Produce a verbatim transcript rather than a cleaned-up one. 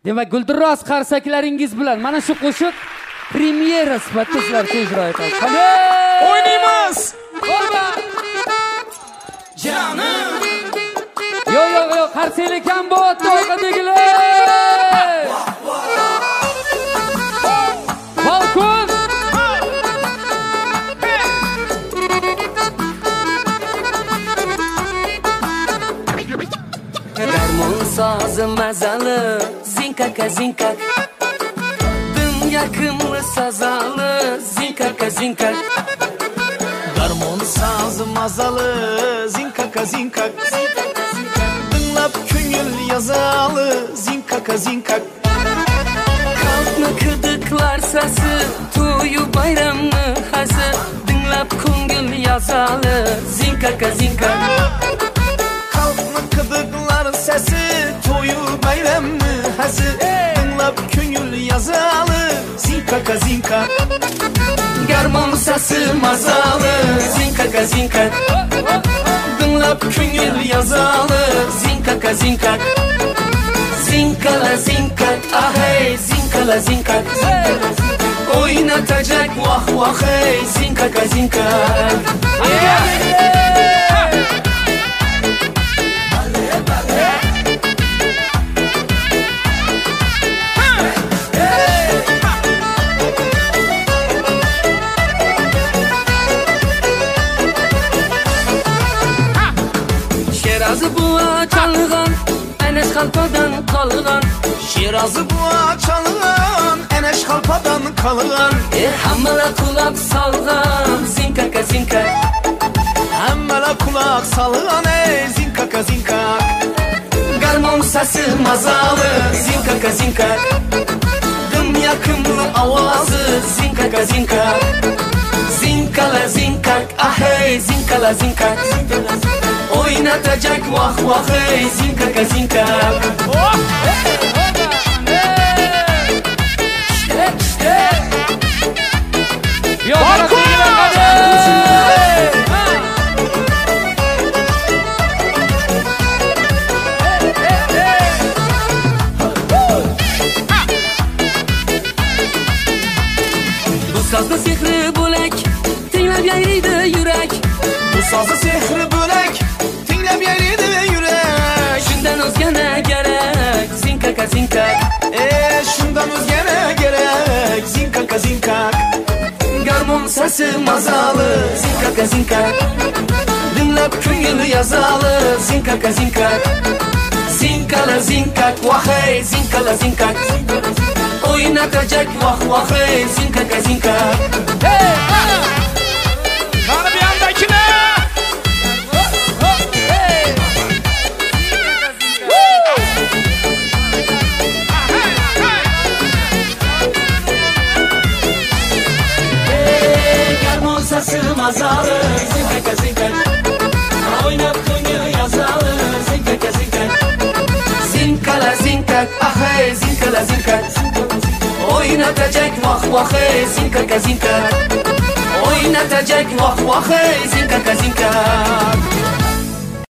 Demak, Gulduros qarsaklaringiz bilan mana shu qo'shiq premyera sifatida sizlarga ijro etamiz. Qani! O'ynaymiz! Bo'lma! Jonim! Yo yo yo, qarsaylik ham bo'tdi orqadagilar. Balkon! Darmon sazı mazalı zinkaka zinkak, dın yakınlı sazalı zinkaka zinkak. Darmon sazı mazalı zinkaka zinkak, dinlap köngül yazalı zinkaka zinkak. Kalkma kıdıklar sası toyu bayramını hazı, dinlap köngül yazalı zinkaka zinkak. Kalkma kıdıklar sesi toyu bayramını hazı, dinlap köngül yazalı zinkaka zinkak. Garmon sası mazalı zinkaka zinkak, dinlap köngül yazalı zinkaka zinkak. Zinkala zinkak, ahey zinkala zinkak, oynatacak vah vah hey zinkaka zinkak. Şerazı buğa çalğan, eneş xalpadan qalğan. Şirazı buğa çalğan, eneş xalpadan qalğan. E hammala kulak salğan, zinkaka zinkak. Hammala kulak salğan ey zinkaka zinkak. Garmon sesi mazalı, zinkaka zinkak. Dım yakımlı avazı, zinkaka zinkak. Zinkala zinkak, ahey zinkala zinkak. Oynatacak vah vah hey zinkaka zinkak. İşte işte. Yo, Bu sazda sehri bo'lak, tinglab yayraydi yurak. Bu sazı sehri bölek, tinglab yayraydi yürek. Shundan o'zga ne gerek, zinkaka zinkak. Eee şundan o'zgana gerek, zinkaka zinkak. Garmon sesi mazalı, zinkaka zinkak. Dinlab ko'ngli yazalı, zinkaka zinkak. Zinkala zinkak, vahey zinkala zinkak. Oynatacak vah vah hey zinkaka zinkak. Hey! Kanı bir yandakine. Garmon sesi mazalı, zinkaka zinkak. Oynab ko'ngli yazalı, zinkaka zinkak. Zinkala zinkak, ahey zinkala zinkak. Oynatacak vah vah hey zinkaka zinkak. Oynatacak vah vah hey zinkaka zinkak.